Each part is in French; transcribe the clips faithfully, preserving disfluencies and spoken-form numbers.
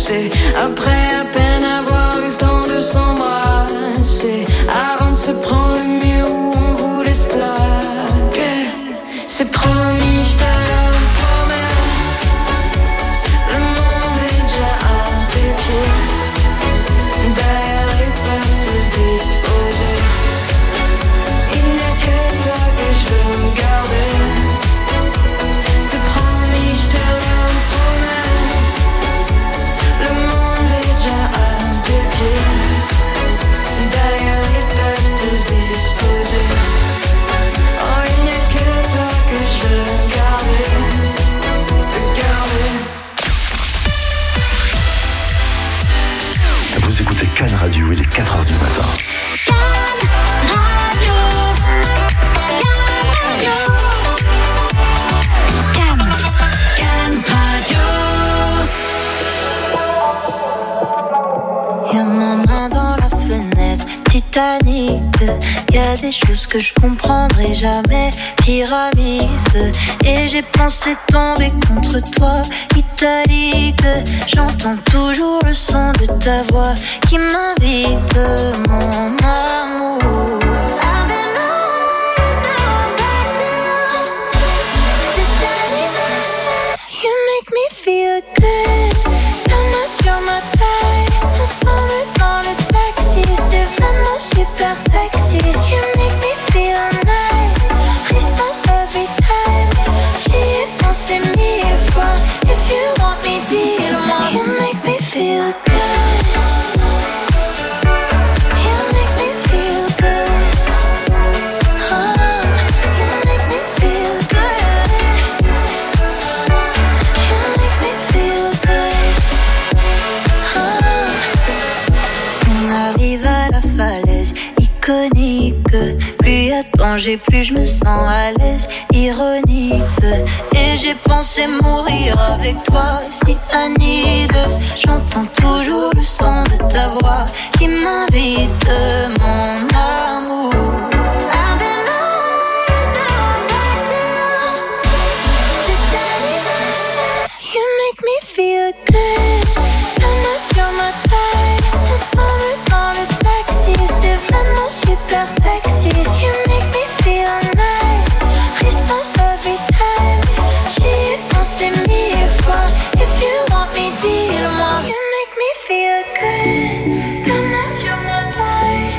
passer. Après à peine avoir eu le temps de s'embrasser, avant de se prendre le mur où on voulait se plaquer. C'est promis, je te le promets, le monde est déjà à tes pieds. D'ailleurs ils peuvent tous disposer, il n'y a que toi que je veux me garder. C'est promis, je te le promets, le monde est déjà à tes pieds. D'ailleurs ils peuvent tous disposer, oh il n'y a que toi que je veux garder, te garder. Vous écoutez Cannes Radio, il est quatre heures du matin. Y'a ma main dans la fenêtre, Titanic. Y'a des choses que je comprendrai jamais, pyramide. Et j'ai pensé tomber contre toi, italique. J'entends toujours le son de ta voix qui m'invite, mon amour. You make me feel good, la main sur ma taille, ensemble dans le taxi, c'est vraiment super sexy. You make me feel nice, frisson every time, j'y ai pensé mille fois, if you want me, dis-le-moi. You make me feel good, you make me feel good, oh, you make me feel good, you make me feel good, oh. On arrive à la falaise iconique, plus y a danger, plus je me sens à l'aise, ironique. Et j'ai pensé mourir avec toi, si Anide. J'entends toujours le son de ta voix qui m'invite, mon amour. I've been on and back to c'est animal. You make me feel good, la main sur ma taille, ensemble dans le taxi, c'est vraiment super sexy. You make me feel nice, frisson every time, j'y ai pensé mille fois, if you want me, dis-le-moi. You make me feel good, la main sur ma taille,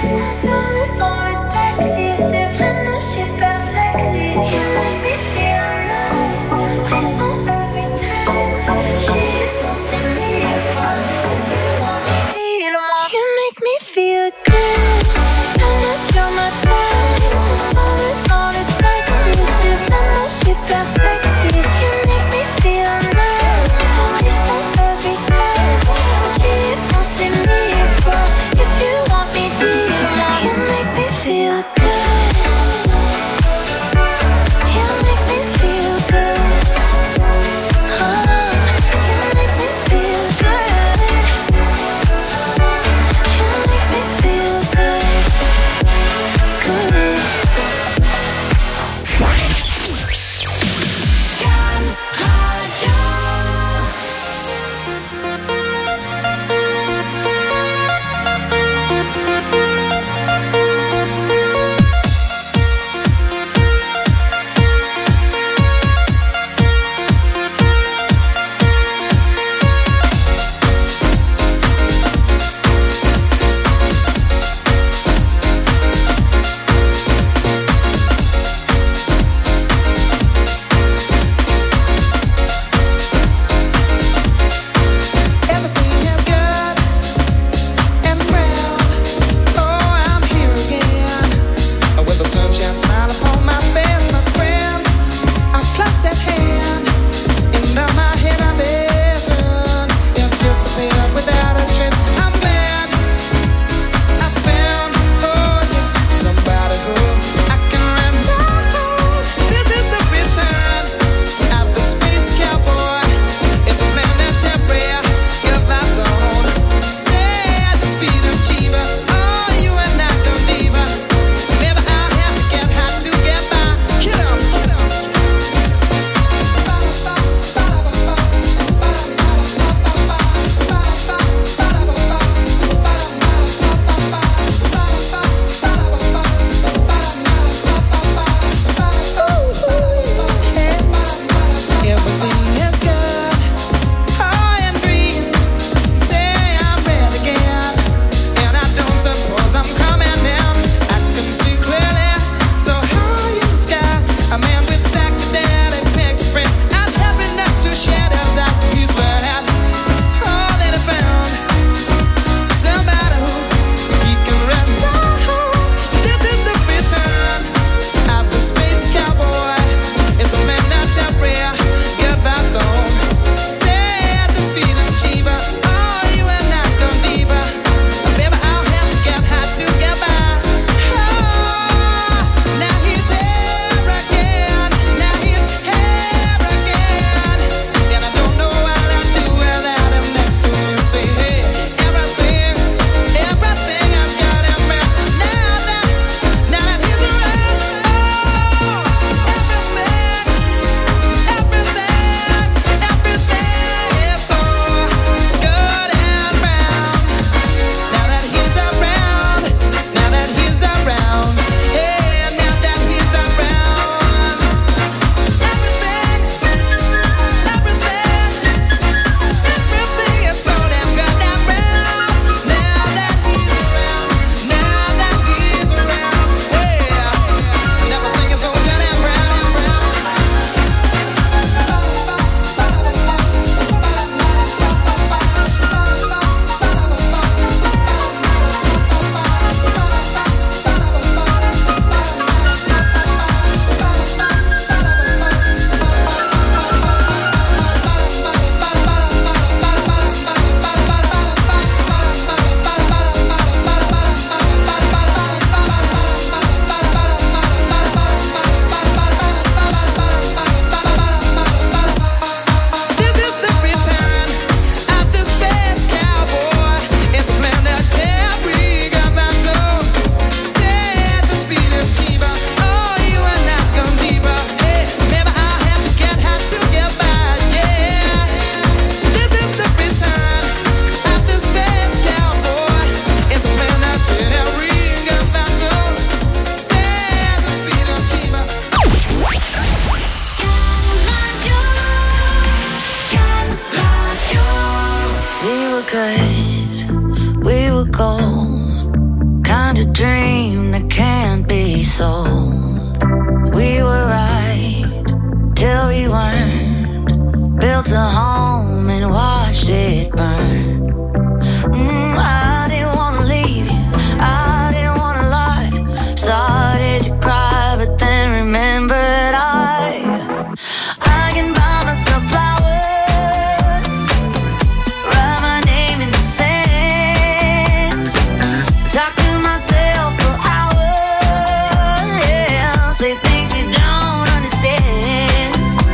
good, we were gold. Kind of dream that can't be sold. We were right till we weren't. Built a home and watched it burn. Mm, I didn't wanna leave you, I didn't wanna lie. Started to cry, but then remembered I I can buy myself flowers, write my name in the sand, talk to myself for hours, yeah, say things you don't understand.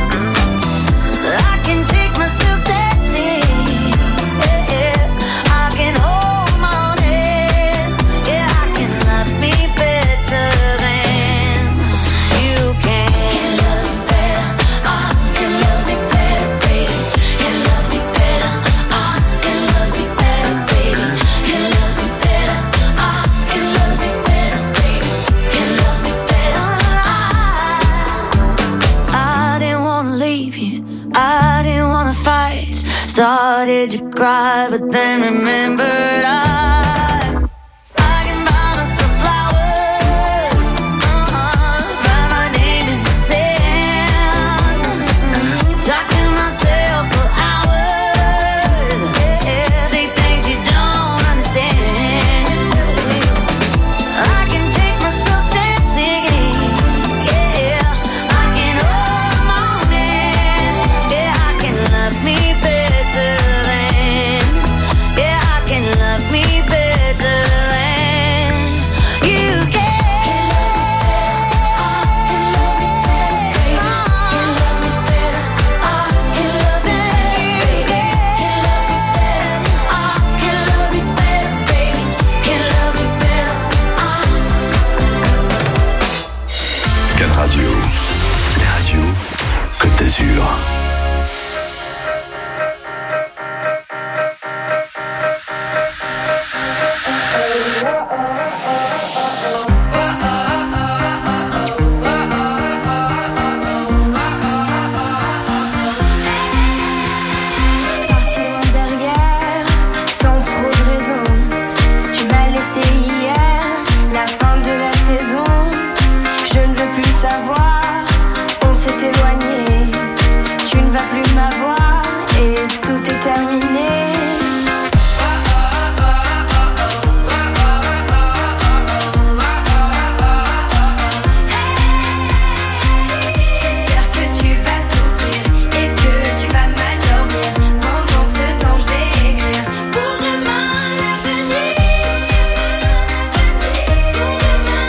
I can take myself dancing, yeah, yeah. I can hold my own hand, yeah, I can love me better than you can. Can love me better, I can love me better, baby. Can love me better, I can love me better, baby. Can love me better, I can love me better, baby. Can love me better, I I didn't wanna leave you, I didn't wanna fight. Started to cry, but then remembered I I can buy myself flowers, uh-uh, write my name in the sand, talk to myself for hours, yeah, say things you don't understand. I can take myself dancing, yeah, I can hold my own hand, yeah, I can love me better than, yeah, I can love me better than you can. Can love me better, I can love me better, I can love me better, baby. Can love me better, I can love me better, baby. Can love me better, I Can Radio, la radio Côte d'Azur. Parti loin derrière, sans trop de raison. Tu m'as laissé hier, la fin de la saison. Je ne veux plus savoir, on s'est éloigné. Tu ne vas plus m'avoir et tout est terminé. J'espère que tu vas souffrir et que tu vas mal dormir. Pendant ce temps, je vais écrire pour demain l'avenir. Pour demain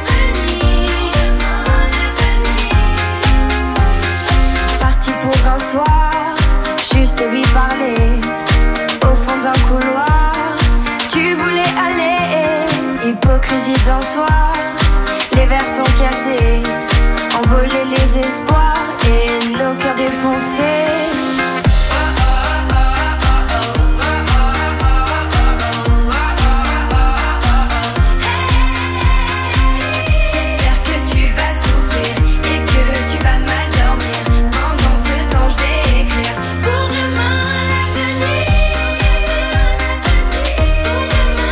l'avenir. Parti pour un soir, juste lui parler. Au fond d'un couloir, tu voulais aller. Hypocrisie d'un soir, les verres sont cassés. Envoler les espoirs et nos cœurs défoncés. J'espère que tu vas souffrir et que tu vas mal dormir. Pendant ce temps, je vais écrire pour demain l'avenir. Pour demain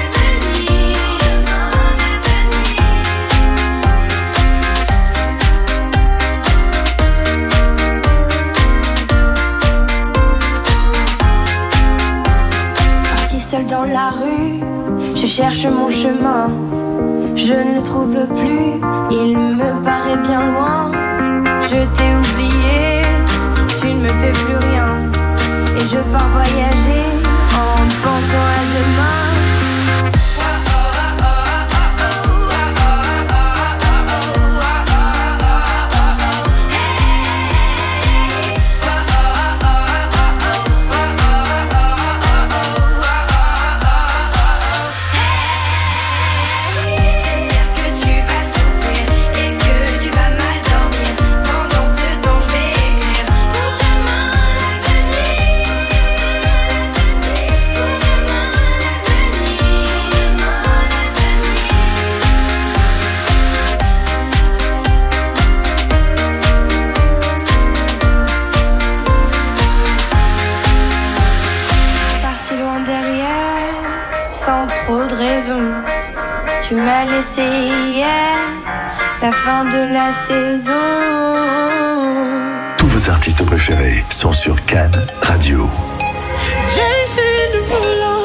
l'avenir. Parti seul dans la rue, je cherche mon chemin. Je ne le trouve plus, il me paraît bien loin. Je t'ai oublié, tu ne me fais plus rien. Et je pars voyager en pensant à demain. J'espère que tu vas souffrir et que tu vas mal dormir. Pendant ce temps, je vais écrire pour demain l'avenir. sans trop de raison. Tu m'as laissé hier, la fin de la saison. Tous vos artistes préférés sont sur Cannes Radio. Jason Derulo.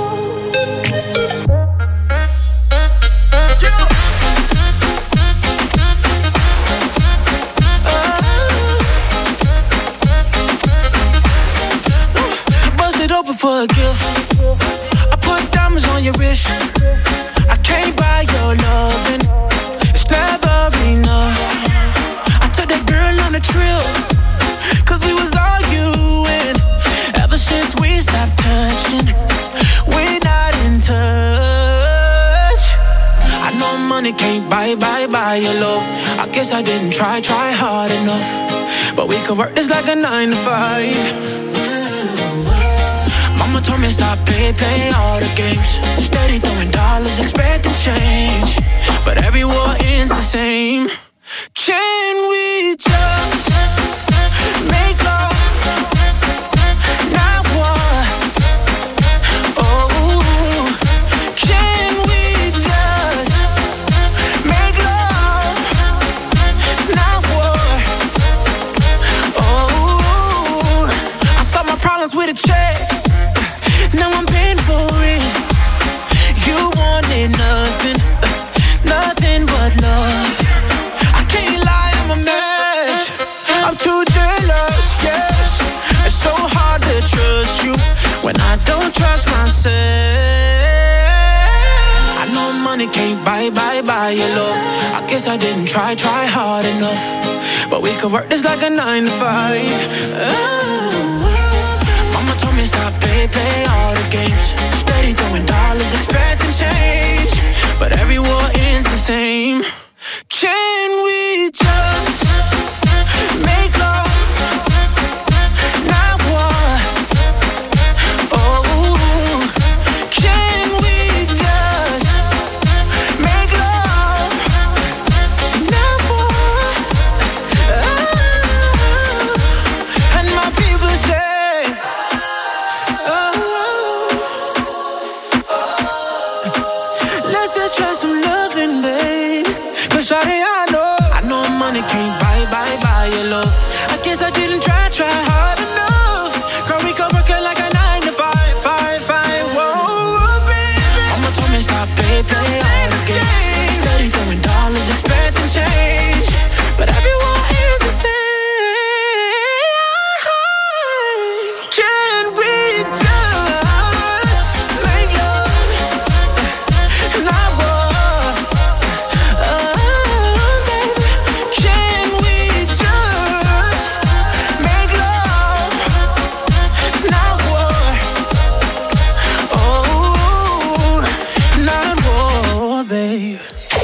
Open for a gift. I put diamonds on your wrist. I can't buy your loving. It's never enough. I took that girl on a trip, cause we was arguing. Ever since we stopped touching, we're not in touch. I know money can't buy, buy, buy your love. I guess I didn't try, try hard enough. But we could work this like a nine to five. Mama told me stop, play, play all the games. Steady throwing dollars, expecting change. But every war ends the same. Can we just make love, not war? Oh, can we just make love, not war? Oh, I solve my problems with a check. Now I'm paying for it. You wanted nothing, nothing but love. I can't lie, I'm a mess. I'm too jealous, yes. It's so hard to trust you when I don't trust myself. I know money can't buy, buy, buy your love. I guess I didn't try, try hard enough. But we could work this like a nine to five. Oh. Mama told me stop, play, play all the games. Steady throwing dollars, expecting change. But every war ends the same. Can we just make love, not war? Oh, can we just make love, not war? Oh, and my people say, let's just try some loving, babe. Cause shawty, I know, I know money can't buy, buy, buy your love. I guess I didn't try, try hard enough. Girl, we could work it like a nine to five, five, five, whoa, baby. Mama told me stop, play, play all the games. Steady throwing dollars, expecting change. But everyone is the same. Can we just make love, not war? Oh, baby. Can we just make love, not war? Oh, not war, babe.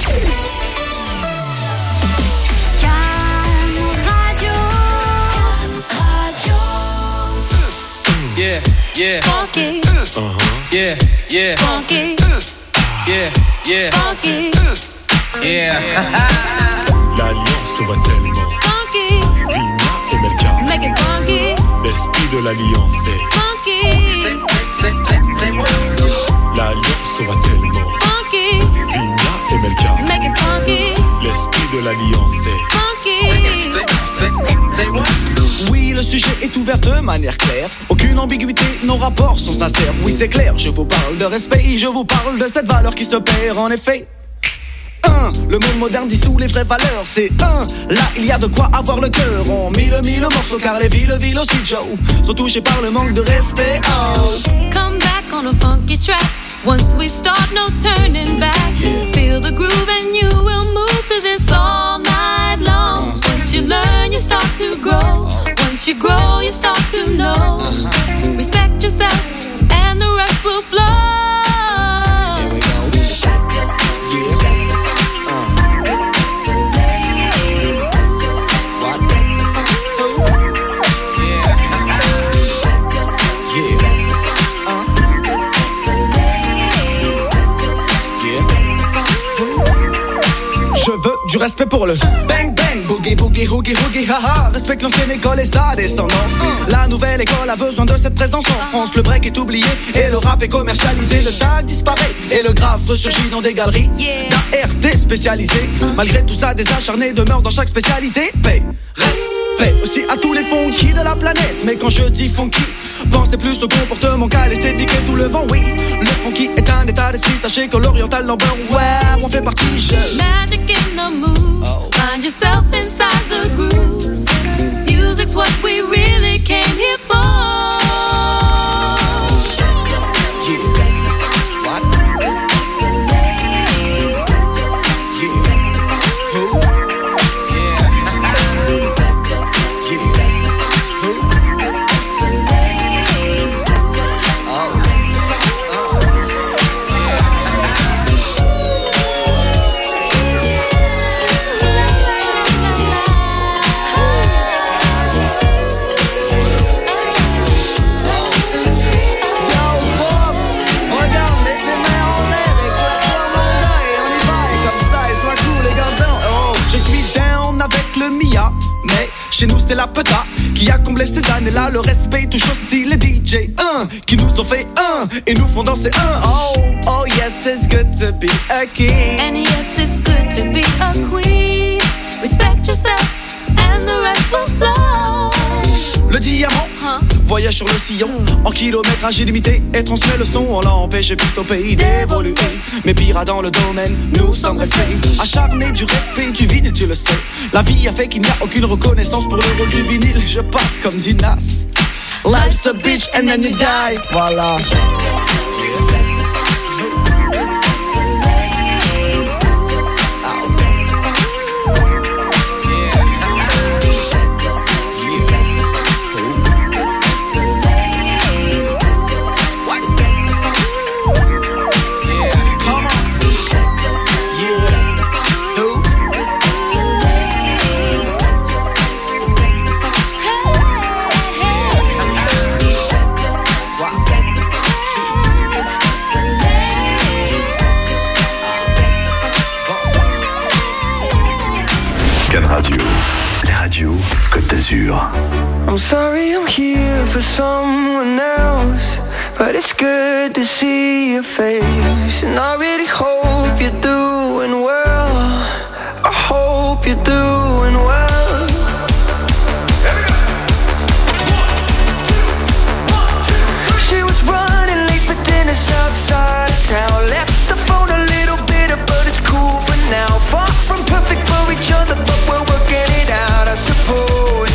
Yeah, yeah, Funky, Uh-huh. yeah, yeah, funky, yeah, yeah, funky, yeah. L'alliance se voit tellement. funky, Vina et Melka. make it funky, L'esprit de l'alliance est. funky, L'alliance se voit tellement. funky, Vina et Melka. make it funky, L'esprit de l'alliance est. funky. Oui, le sujet est ouvert de manière claire. Aucune ambiguïté, nos rapports sont sincères. Oui, c'est clair, je vous parle de respect, je vous parle de cette valeur qui se perd en effet. Un, le monde moderne dissout les vraies valeurs. C'est un, là il y a de quoi avoir le cœur. On mille mille morceaux car les villes, villes aussi Joe sont touchés par le manque de respect. Oh. Come back on a funky track. Once we start, no turning back. Yeah. Feel the groove and you will move to this all night long. Uh-huh. Once you learn, you start to grow. Once you grow, you start to know. Uh-huh. Respect yourself and the rest will flow. Here we go. Respect yourself. Yeah. Respect the funk. Uh. Respect the ladies. Respect yourself. What? Respect the funk. Respect yourself. Yeah. Respect the funk. Uh. Respect the ladies. Respect yourself. Yeah. Respect the funk. Je veux du respect pour le bang bang. bang, boogie, boogie, hoogie, hoogie, haha. Respecte l'ancienne école et sa descendance. La nouvelle école a besoin de cette présence en France. Le break est oublié et le rap est commercialisé. Le tag disparaît et le graphe ressurgit dans des galeries d'A R T spécialisées. Malgré tout ça, des acharnés demeurent dans chaque spécialité. Paix, respect aussi à tous les funky de la planète. Mais quand je dis funky, pensez plus au comportement qu'à l'esthétique et tout le vent, oui. Le funky est un état d'esprit, sachez que l'oriental number, ouais, on fait partie. Je... Magic in the moves, oh. Find yourself inside the grooves. Music's what we really came here for. Chez nous c'est la peta qui a comblé ces années-là. Le respect touche aussi les D J un qui nous ont fait un et nous font danser un. Oh, oh yes, it's good to be a king. And yes, it's good to be a queen. Respect yourself and the rest will flow. Le diamant huh? voyage sur le sillon en kilométrage illimité et transmet le son. On l'a empêché piste au pays d'évoluer. Mais pire dans le domaine, nous sommes restés acharnés du respect du vinyle, tu le sais. La vie a fait qu'il n'y a aucune reconnaissance pour le rôle du vinyle. Je passe comme dit Nas. Life's a bitch and then you die. Voilà. Radio, la radio Côte d'Azur. I'm sorry I'm here for someone else, but it's good to see your face. And I really hope you're doing well. I hope you're doing well. She was running late for dinner outside of town. Left the phone a little bitter, but it's cool for now. Far from perfect for each other, but we're working it out, I suppose.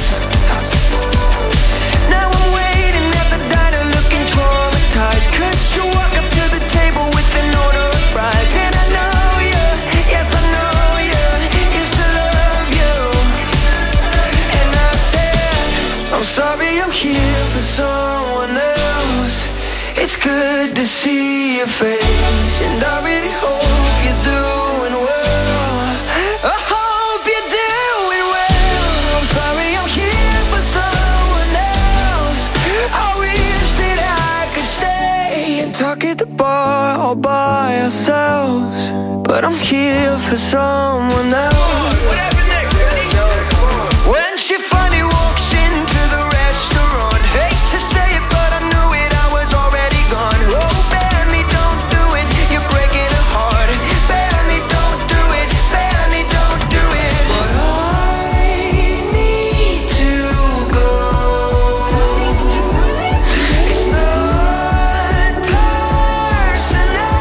Now I'm waiting at the diner looking traumatized, cause you walk up to the table with an order of fries. And I know you, yes I know you, used to love you. And I said, I'm sorry I'm here for someone else. It's good to see your face, and I really hope you're doing well. I hope you're doing well. I'm sorry I'm here for someone else. I wish that I could stay and talk at the bar all by ourselves, but I'm here for someone else. What happened next? When she finally walks into the restaurant, hate to say it, but I knew it, I was already gone. Oh, bear me, don't do it, you're breaking a heart. Bear me, don't do it, bear me, don't do it. But I need to go. It's not personal.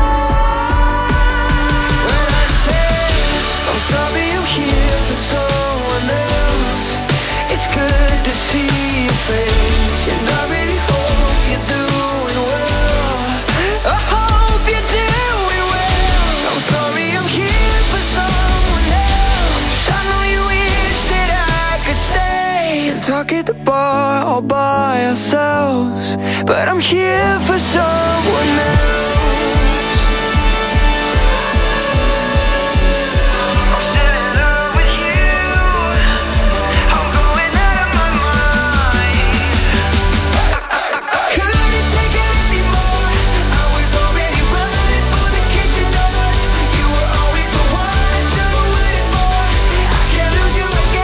When I say I'm sorry I'm here for someone else, it's good to see your face, and I really hope you're doing well. I hope you're doing well. I'm sorry I'm here for someone else. I know you wish that I could stay and talk at the bar all by ourselves, but I'm here for someone else. I'm still in love with you. I'm going out of my mind. I couldn't take it anymore. I was already running for the kitchen doors. You were always the one I should've waited for. I can't lose you again.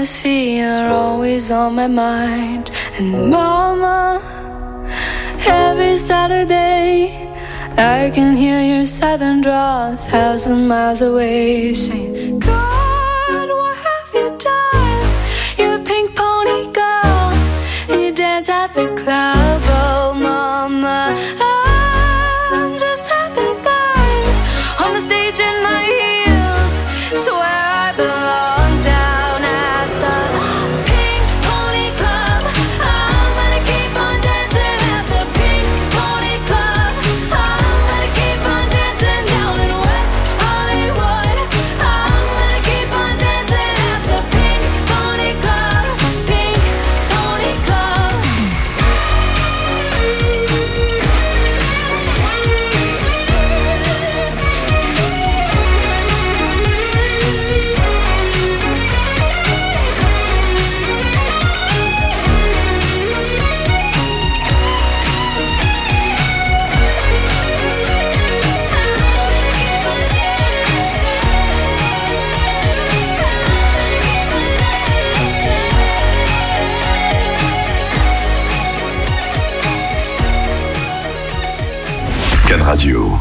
see are always on my mind. And mama, every Saturday I can hear your southern drawl a thousand miles away, saying, God, what have you done? You're a pink pony girl, and you dance at the club. Oh mama, I'm just having fun on the stage in my heels. It's where I belong, down at the Pink Pony Club. I'm gonna keep on dancing at the Pink Pony Club. I'm gonna keep on dancing down in West Hollywood. I'm gonna keep on dancing at the Pink Pony Club. Pink Pony Club. Can Radio.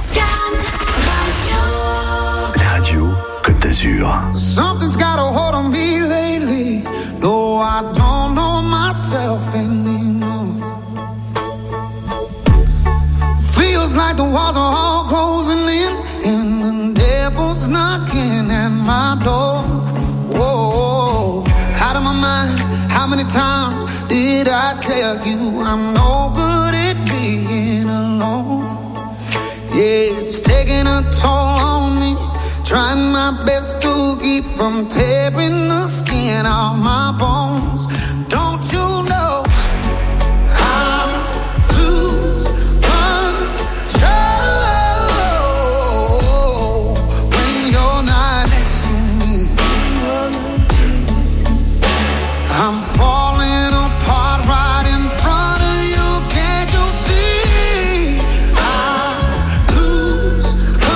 La radio Côte d'Azur. Something's got a hold on me lately. No, I don't know myself anymore. Feels like the walls are all closing in, and the devil's knocking at my door. Whoa, out of my mind. How many times did I tell you I'm no good at being alone? Yeah, it's taking a toll on me. Trying my best to keep from tearing the skin off my bones. Don't you know I lose control when you're not next to me? I'm falling apart right in front of you. Can't you see? I lose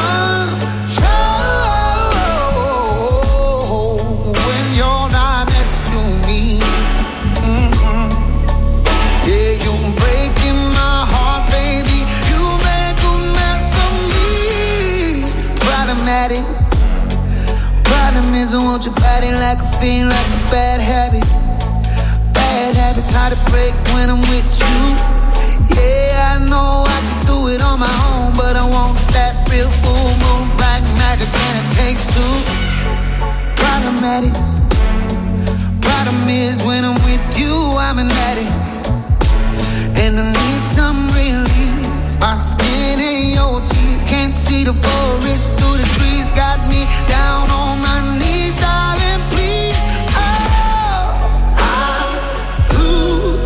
control when you're not next to me. Mm-hmm. Yeah, you're breaking my heart, baby. You make a mess of me. Problematic. Problem is I want your body like a fiend, like a bad habit. Bad habits hard to break when I'm with you. Yeah, I know I can do it on my own, but I want that real full moon black magic, and it takes two. Problematic. Problem is when I'm with you, I'm an addict, and I need some relief. My skin ain't your teeth, can't see the forest through the trees. Got me down on my knees, darling, please. Oh, I lose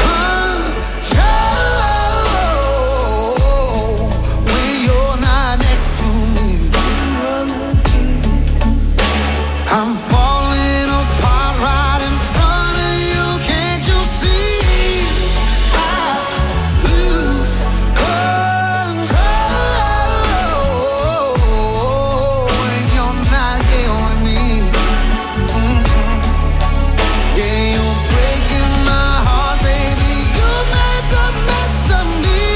control when you're not next to me. I'm falling apart right in front of you. Can't you see? I lose control when you're not here with me. Mm-hmm. Yeah, you're breaking my heart, baby. You make a mess of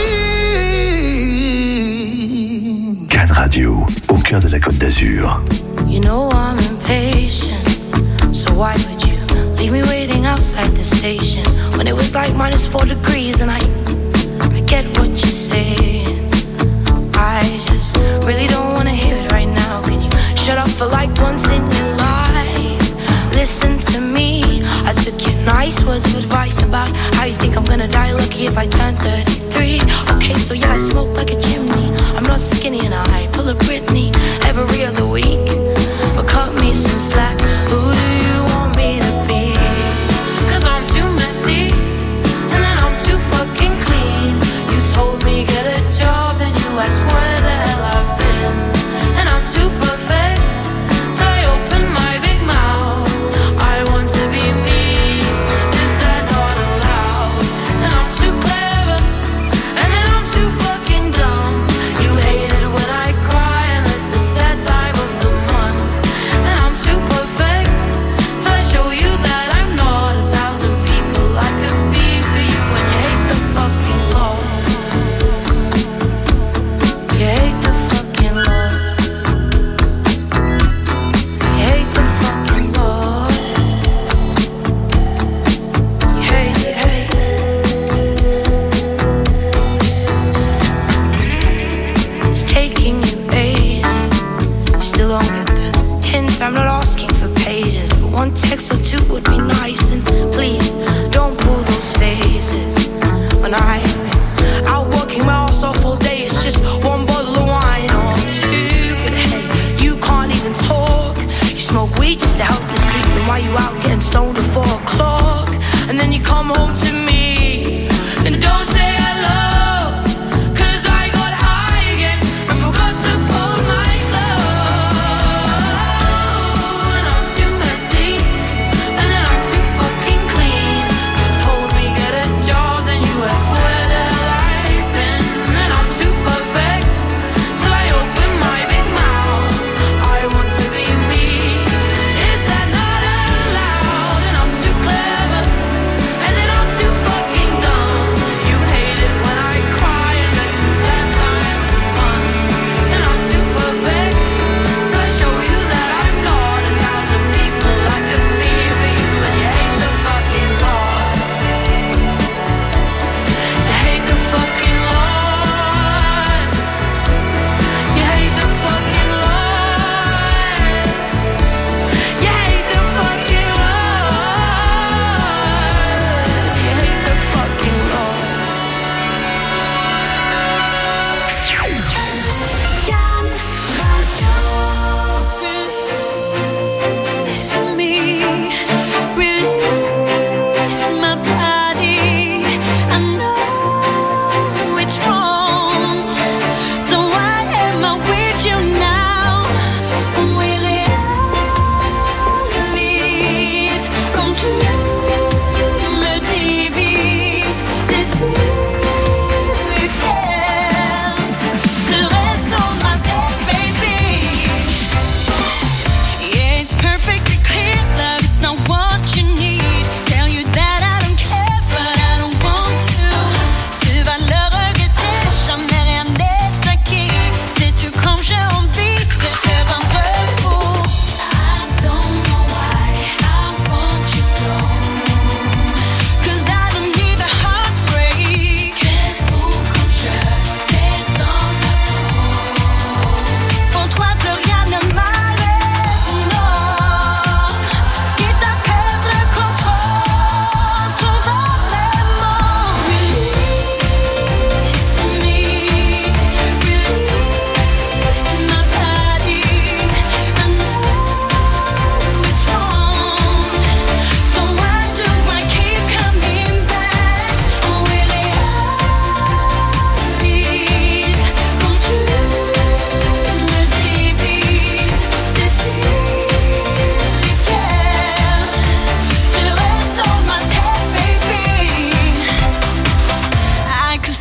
me. Can Radio, au cœur de la Côte d'Azur. You know I'm impatient, so why would you leave me waiting outside the station when it was like minus four degrees? And I, I get what you're saying. I just really don't wanna hear it right now. Can you shut up for like once in your life? Listen to me. I took your nice words of advice about how you think I'm gonna die lucky if I turn thirty-three. Okay, so yeah, I smoke like a chimney. I'm not skinny and I pull a Britney every other week. But cut me some slack. Who do you want me to be? Cause I'm too messy, and then I'm too fucking clean. You told me get a job, and you asked where the hell I've been. And I'm too perfect, so I open my big mouth. I want to be me, is that not allowed? And I'm too clever, and then I'm too fucking dumb. You hate it when I cry, unless it's that time of the month. And I'm too perfect.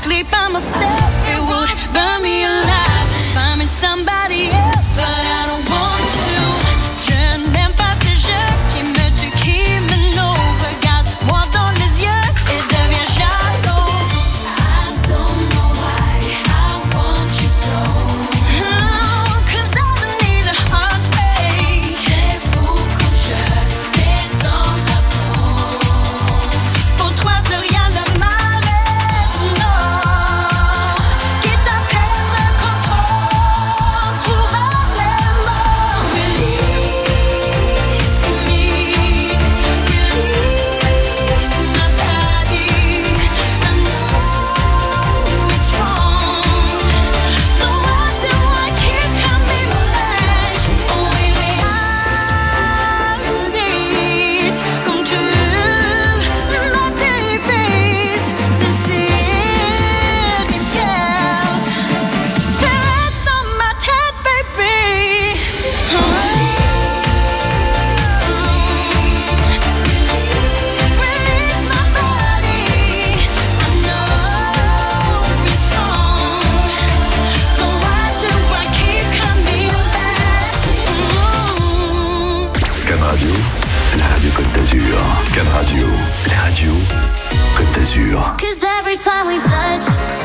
sleep by myself, it would burn me alive. Find me somebody else, but I don't want to. Je n'aime pas ces jeux qui me tuent, qui me noient. Regarde-moi dans les yeux et deviens jaloux. I don't know why I want you so. Oh, cause I don't need a heartbreak. C'est fou comme je t'ai dans la peau. Pour toi plus rien ne m'arrête, non. Quitte à perdre le contrôle, trouver les mots. Release me, release my body. I know it's wrong, so why do I keep coming back? Only I need come to my défise de série fière. Reste dans ma tête, baby. Release my body. I know it's wrong, so why do I keep coming back? Can Radio, la radio Côte d'Azur. Can Radio, la radio Côte d'Azur. Cause every time we touch,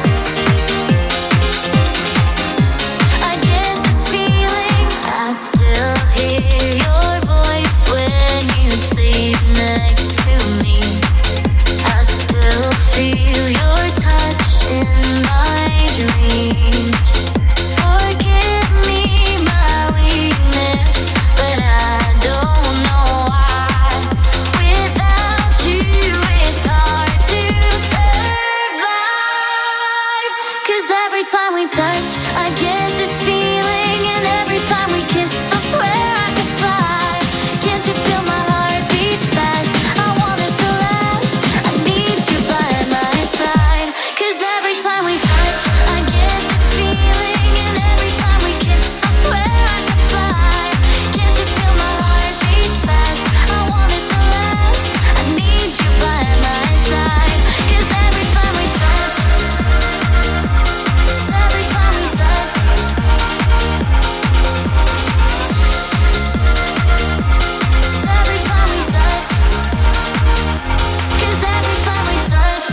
I get this feeling. I still hear your voice when you sleep next to me. I still feel your touch in my dreams. Forgive me my weakness, but I don't know why. Without you, it's hard to survive. Cause every time we touch, I get this feeling. And every time we kiss, I swear I could fly. Can't you feel my heart beat fast? I want us to last. I need you by my side. Cause every time we touch, I get this feeling. And every time we kiss, I swear I could fly. Can't you feel my heart beat fast? I want us to last. I need you by my side. Cause every time we touch, every time we touch, every time we touch, cause every time we touch,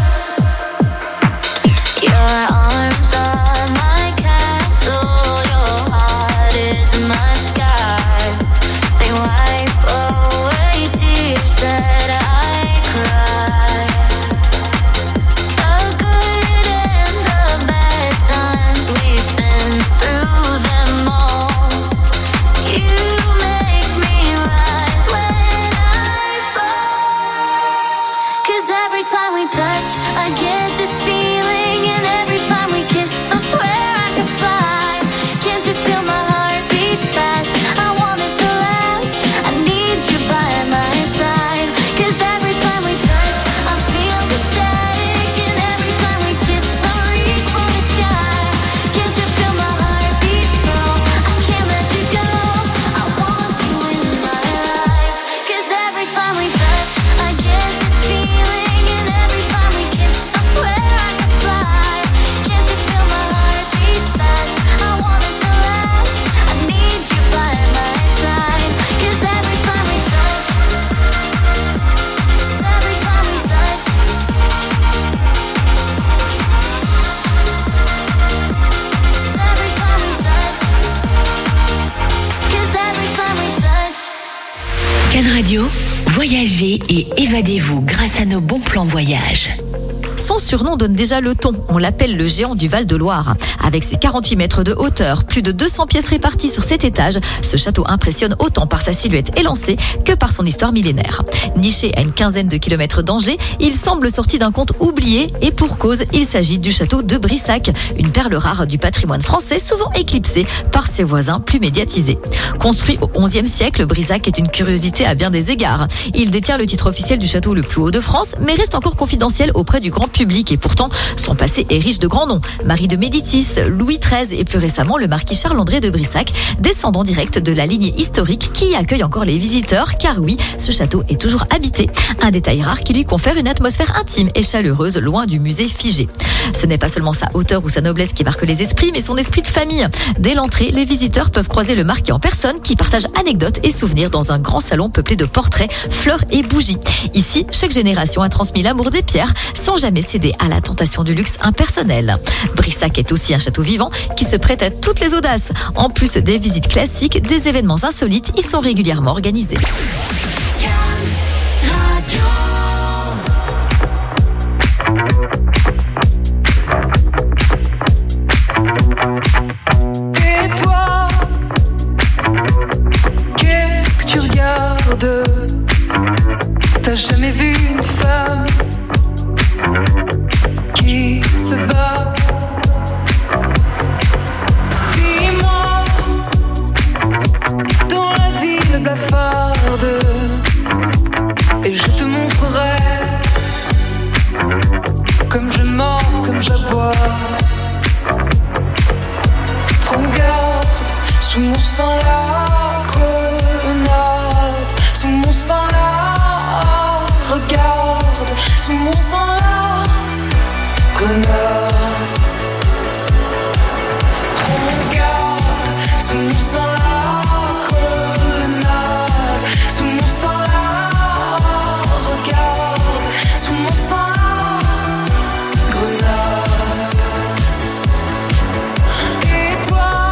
your arms are my castle, your heart is my sky. They wipe away tears that I cry. The good and the bad times, we've been through them all. You make me rise when I fall. Cause every time we touch, I get this feeling. And every time we kiss, I swear I could fly. Can't you feel my heart beat fast? I want us to last. I need you by my side. Cause every time we touch, I feel the static. And every time we kiss, I reach for the sky. Can't you feel my heart beat slow? I can't let you go. I want you in my life. Cause every time we touch, I get this feeling. And every time we kiss, I swear I could fly. Can't you feel my heart beat fast? I want us to last. I need you by my side. Cause every time we touch, every time we touch, every time we touch, cause every time we touch. Can Radio, voyagez et évadez-vous grâce à nos bons plans voyage. Son surnom donne déjà le ton. On l'appelle le géant du Val-de-Loire. Avec ses quarante-huit mètres de hauteur, plus de deux cents pièces réparties sur sept étages, ce château impressionne autant par sa silhouette élancée que par son histoire millénaire. Niché à une quinzaine de kilomètres d'Angers, il semble sorti d'un conte oublié et pour cause, il s'agit du château de Brissac, une perle rare du patrimoine français souvent éclipsée par ses voisins plus médiatisés. Construit au onzième siècle, Brissac est une curiosité à bien des égards. Il détient le titre officiel du château le plus haut de France, mais reste encore confidentiel auprès du grand public. public et pourtant son passé est riche de grands noms. Marie de Médicis, Louis treize et plus récemment le marquis Charles-André de Brissac, descendant direct de la lignée historique qui accueille encore les visiteurs car oui, ce château est toujours habité. Un détail rare qui lui confère une atmosphère intime et chaleureuse loin du musée figé. Ce n'est pas seulement sa hauteur ou sa noblesse qui marque les esprits mais son esprit de famille. Dès l'entrée, les visiteurs peuvent croiser le marquis en personne qui partage anecdotes et souvenirs dans un grand salon peuplé de portraits, fleurs et bougies. Ici, chaque génération a transmis l'amour des pierres sans jamais céder à la tentation du luxe impersonnel. Brissac est aussi un château vivant qui se prête à toutes les audaces. En plus des visites classiques, des événements insolites y sont régulièrement organisés. Et toi, qu'est-ce que tu regardes? T'as jamais vu une femme qui se bat? Suis-moi dans la ville blafarde et je te montrerai comme je mords, comme j'aboie. Regarde, sous mon sang la grenade, sous mon sang la, regarde, sous mon sang la grenade. Regarde, sous mon sang la grenade, sous mon sang la, regarde, sous mon sang la grenade. Et toi,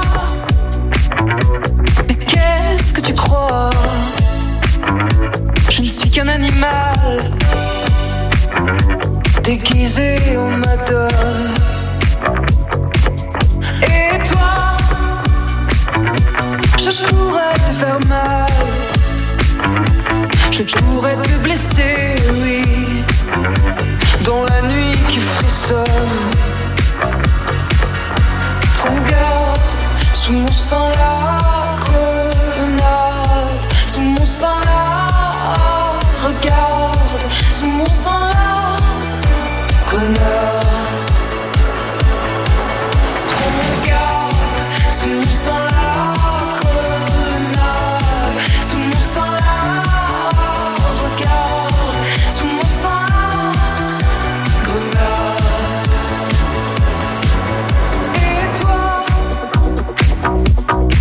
mais qu'est-ce que tu crois? Je ne suis qu'un animal déguisé en madone. Et toi, je pourrais te faire mal, je pourrais te blesser, oui, dans la nuit qui frissonne. Regarde, sous mon sang la grenade, sous mon sang la, regarde, sous mon sang la grenade. Regarde, sous mon sang la grenade, sous mon sang la, regarde, sous mon sang la grenade. Et toi,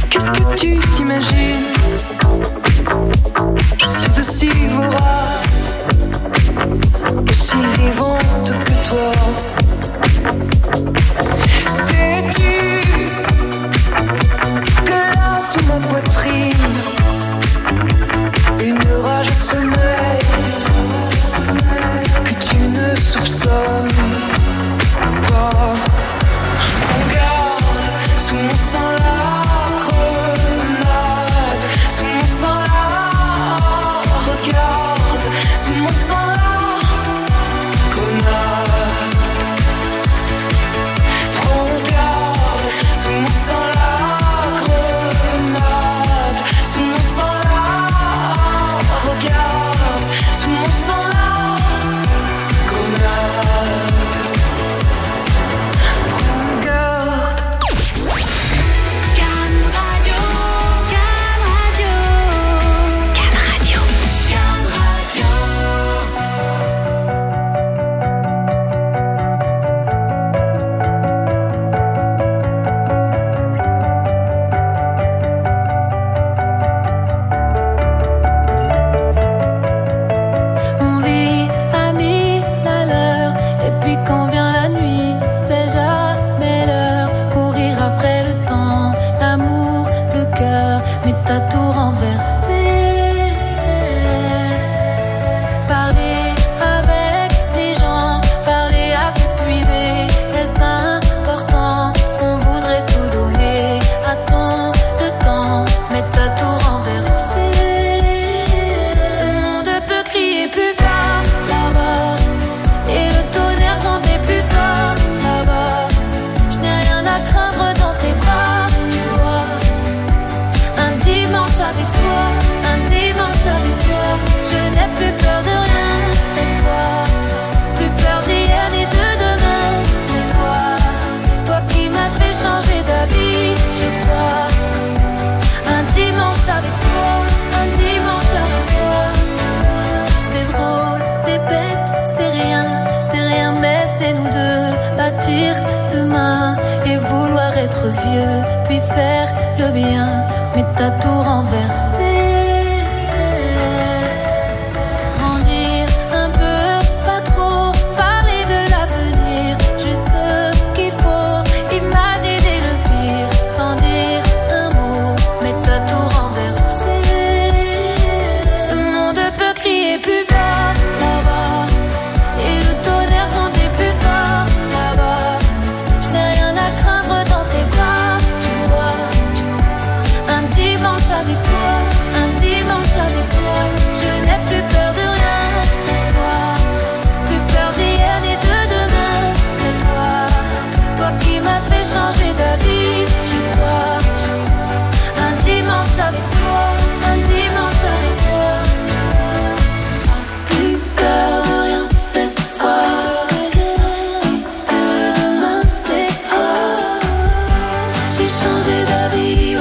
partir demain et vouloir être vieux, puis faire le bien, mais t'as tout renversé. Grandir un peu, pas trop, parler de l'avenir, juste ce qu'il faut, imaginer le pire, sans dire un mot, mais t'as tout renversé. Le monde peut crier plus fort là-bas, et le tonnerre gronder plus fort là-bas. Je n'ai rien à craindre dans tes bras, tu vois. Un dimanche avec toi, un dimanche avec toi. Je n'ai plus peur de rien cette fois, plus peur d'hier ni de demain. C'est toi, toi qui m'as fait changer d'avis, je crois. Un dimanche avec toi, un dimanche avec toi. Plus peur de rien cette fois, ni de demain. C'est toi, j'ai changé d'avis, ouais.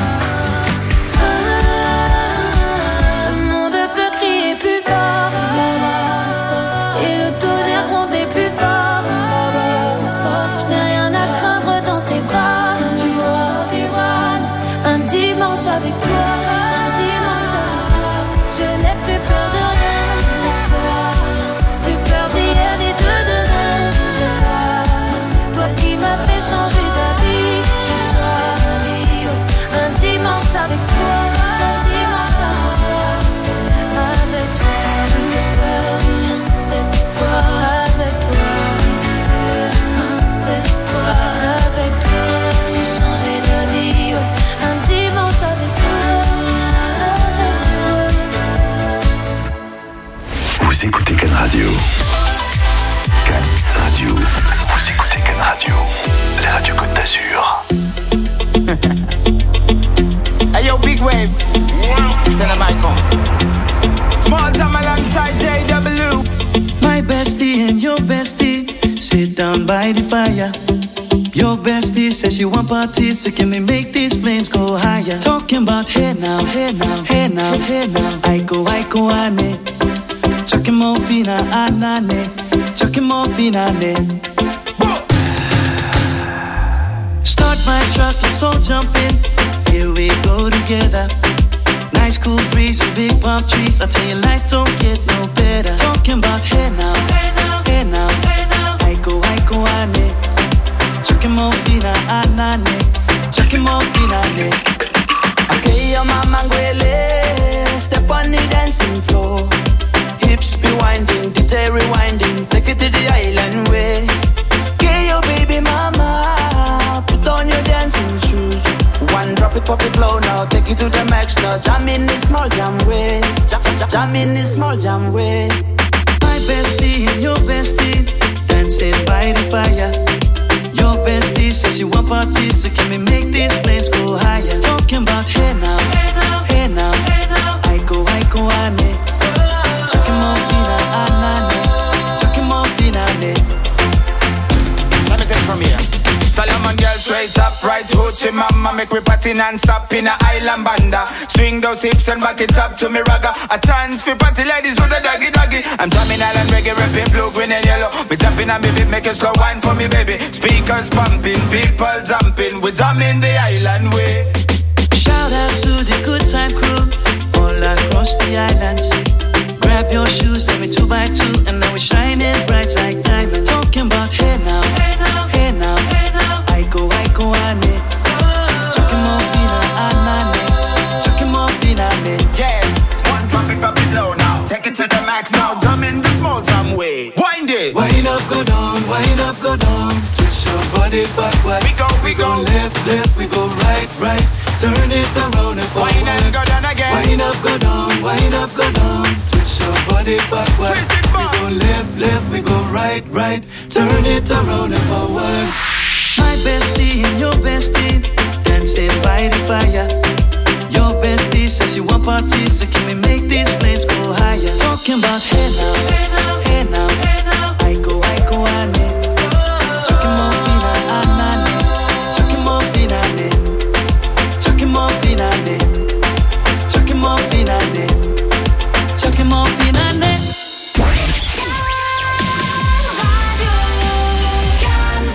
Ah, le monde peut crier plus fort là-bas, et le tonnerre gronder plus fort là-bas. Je n'ai rien à craindre dans tes bras, tu vois, tes bras. Un dimanche avec toi, un dimanche avec toi. Je n'ai plus peur de rien cette fois, plus peur d'hier ni de demain. C'est toi, toi qui m'as fait changer d'avis, j'ai choisi un dimanche avec toi, un dimanche avec toi. Avec toi, plus peur de rien cette fois. Avec toi, cette fois. Avec toi, j'ai changé d'avis, ouais. Un dimanche avec toi, avec toi. Vous écoutez Can Radio. Can Radio. Vous écoutez Can Radio. La radio Côte d'Azur. Hey yo, big wave. Tell them I come. Small time alongside J W. My bestie and your bestie sit down by the fire. Your bestie says she want parties, so can we make these flames go higher? Talking about hey now, hey now, hey now, hey now. I go, I go, ane. Chucking more fina, anane. Chucking more fina, ne. Start my truck, let's all jump in. Here we go together. Nice cool breeze and big palm trees. I tell you, life don't get no better. Talking about hey now, hey now, hey now, hey now. I go, I go, ane. Chucking more fina, anane. Chucking more fina, ne. Okay, your mama ngwele. Step on the dancing floor. Hips be winding, D J rewinding. Take it to the island way. Okay, your baby mama. Put on your dancing shoes. One drop it, pop it low now. Take it to the max now. Jam in this small jam way. Jam, jam, jam in this small jam way. My bestie and your bestie dancing by the fire. Your bestie says she want parties, so can we make these flames go higher? Talking about hey now, hey now, hey now, hey now. I go, I go, ane. Chucking more fina, anane. Chucking more fina, ne. Let me take from here. Solomon girl straight up, right hoochie mama. Make we party non-stop in a island banda. Swing those hips and back it up to me ragga. A chance for party ladies do the doggy doggy. I'm drumming island reggae, rapping blue, green and yellow. Me jumping on me beat, make a slow wine for me baby. Speakers pumping, people jumping. We drumming the island way. Shout out to the good time crew all across the islands. Grab your shoes, let me two by two, and now we're shining bright like diamonds. Talking about hey now, hey now, hey now, hey now. I go, I go, ane. Chucking more fina, anane. Chucking more fina, ne. Yes, one drop it, drop it low now. Take it to the max now. Jump in the small jam way. Wind it. Wind up, go down, wind up, go down. Twist your body backward. We go, we go. We go left, left, we go right, right. Turn it around and forward. Wind and go down again. Wind up, go down, wind up, go down. Twist your body backward. Twist it back. We go left, left, we go right, right. Turn it around and forward. My bestie and your bestie dancing by the fire. Your bestie says you want parties, so can we make these flames go higher? Talking about hey now, hey now, hey now, hey now. I go, I go, ane. Chucking more fina, anane. Chucking more fina, ne. Chucking more fina, ne. Chucking more fina, ne. Chucking more fina, ne. Radio,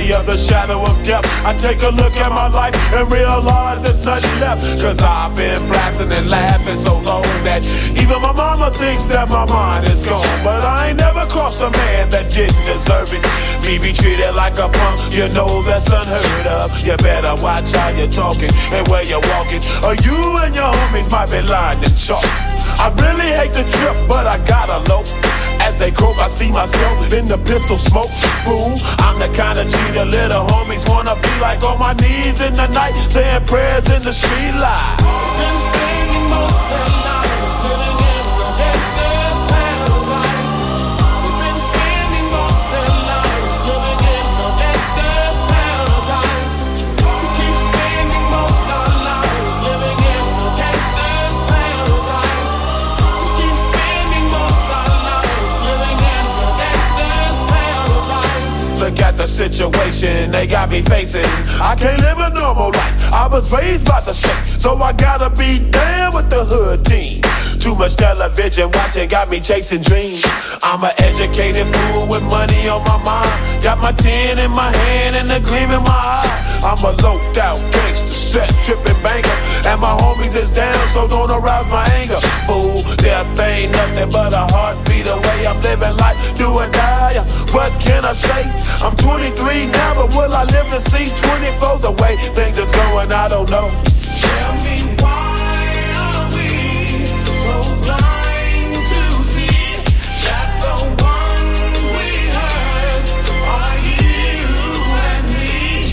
valley of the shadow of death, I take a look at my life and realize there's nothing left. Cause I've been blasting and laughing so long that even my mama thinks that my mind is gone. But I ain't never crossed a man that didn't deserve it. Me be treated like a punk, you know that's unheard of. You better watch how you're talking and where you're walking, or you and your homies might be lying in chalk. I really hate the trip, but I gotta low. As they croak, I see myself in the pistol smoke. Fool, I'm the kind of G the little homies wanna be like, on my knees in the night, saying prayers in the street light. Been spending most of their lives living in the gangster's paradise. We've been spending most of their lives living in the gangster's paradise. We keep spending most of our lives living in the gangster's paradise. We keep spending most of our lives living in the gangster's paradise. Look at the situation they got me facing. I can't live a normal life. I was raised by the street, so I gotta be down with the hood team. Too much television watching got me chasing dreams. I'm an educated fool with money on my mind. Got my tin in my hand and a gleam in my eye. I'm a loped out gangster, set tripping banker, and my homies is down, so don't arouse my anger. Fool, death ain't nothing but a heartbeat away. I'm living life, do or die. What can I say? I'm twenty-three now, but will I live to see twenty-four? The way things is going, I don't know. Tell me why are we so blind to see that the ones we hurt are you and me?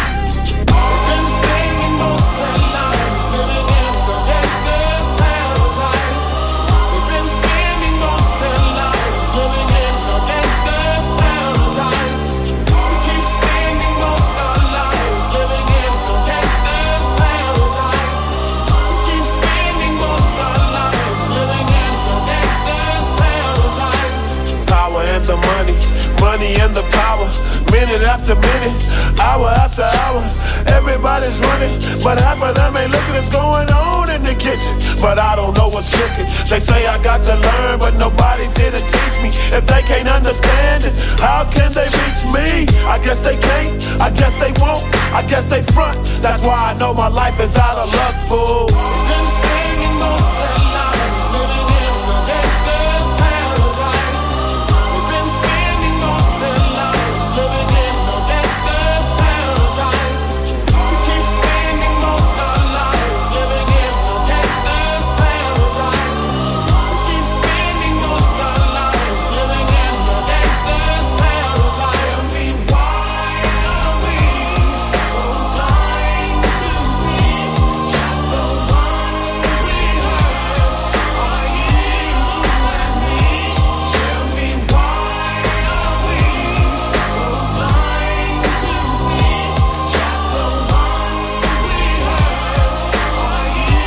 We've been spending most of our lives living in the gangster's paradise. We've been spending most of our lives living in the gangster's paradise. We keep spending most of our lives living in the gangster's paradise. We keep spending most of our lives living in the gangster's paradise. Power and the money, money and the power. Minute after minute, hour after hour, everybody's running, but half of them ain't looking what's going on in the kitchen. But I don't know what's cooking. They say I got to learn, but nobody's here to teach me. If they can't understand it, how can they reach me? I guess they can't, I guess they won't, I guess they front. That's why I know my life is out of luck, fool. We've been spending most of our lives living in the gangster's paradise. We've been spending most of our lives living in the gangster's paradise. We keep spending most of our lives living in the gangster's paradise. We keep spending most of our lives living in the gangster's paradise. Tell me why are we so blind to see that the ones we hurt are you and me? Tell me why are we so blind to see that the ones we hurt are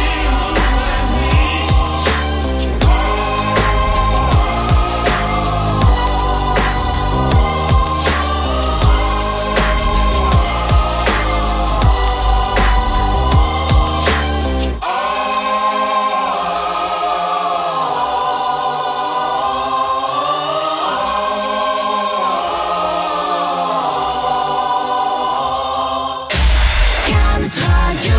Can Radio.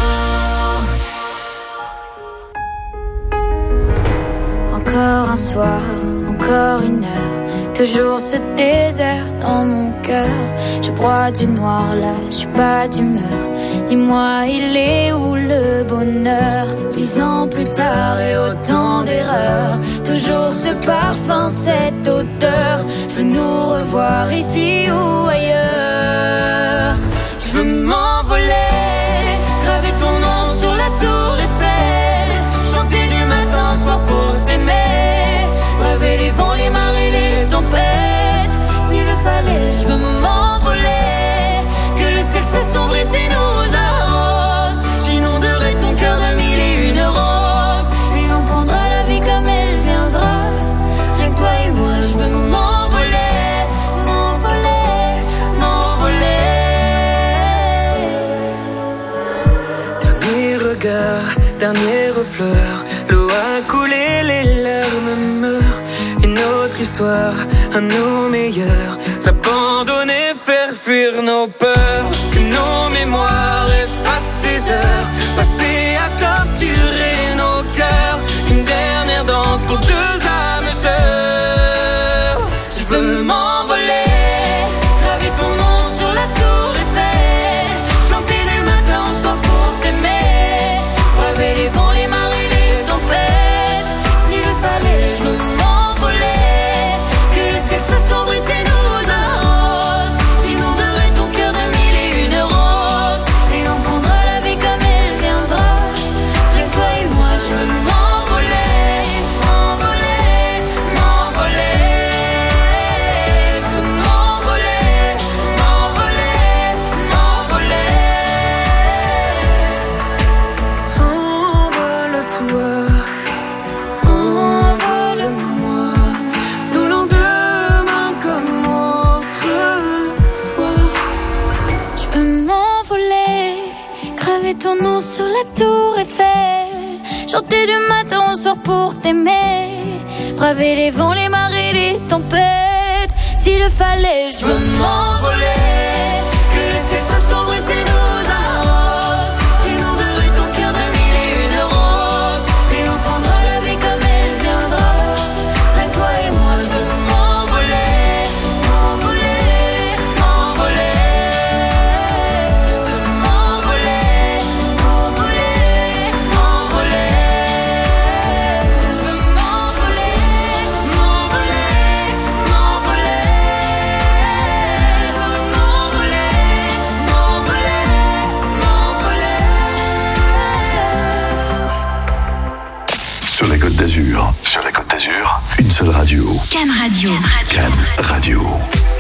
Encore un soir, encore une heure, toujours ce désert dans mon cœur. Je broie du noir là, je suis pas d'humeur. Dis-moi, il est où le bonheur? Dix ans plus tard et autant d'erreurs, toujours ce parfum, cette odeur. Je veux nous revoir ici ou ailleurs. Je veux m'envoler, graver ton nom sur la tour Eiffel, chanter du matin au soir pour t'aimer, braver les vents, les marées, les tempêtes. S'il le fallait, je veux m'envoler, que le ciel s'assombrisse et nous arrose. J'inonderai ton cœur de mille et une roses, et on prendra la vie comme elle viendra. Rien que toi et moi, je veux m'envoler, m'envoler, m'envoler. Dernier regard, dernière fleur, l'eau a coulé, les larmes meurent. Une autre histoire, un nos meilleurs, s'abandonner, faire fuir nos peurs, que nos mémoires effacent ces heures passées à torturer nos cœurs. Une dernière danse pour deux âmes sœurs. Je veux m'envoler, graver ton nom sur la tour Eiffel, chanter du matin au soir pour t'aimer, braver les vents, les marées, les tempêtes. S'il le fallait, je veux m'envoler, que le ciel s'assombrisse et nous arrose. J'inonderai ton cœur de mille et une roses, et on prendra la vie comme elle viendra. Rien que toi et moi, je veux m'envoler, m'envoler, m'envoler. Je veux m'envoler, m'envoler, m'envoler. Envole-toi, envole-moi, nos lendemains comme autrefois. Je peux m'envoler, graver ton nom sur la tour Eiffel, chanter du matin au soir pour t'aimer, braver les vents, les marées, les tempêtes. S'il le fallait, je veux m'envoler, Que le ciel s'assombrisse et nous arrose. J'inonderai ton cœur de mille et une roses, et on prendra la vie comme elle viendra. Rien que toi et moi, je veux m'envoler, m'envoler, m'envoler. Je veux m'envoler, m'envoler, m'envoler. Je veux m'envoler, m'envoler, m'envoler. Je veux m'envoler, m'envoler, m'envoler. Sur la Côte d'Azur. Sur la Côte d'Azur, une seule radio. Can Radio. Can Radio.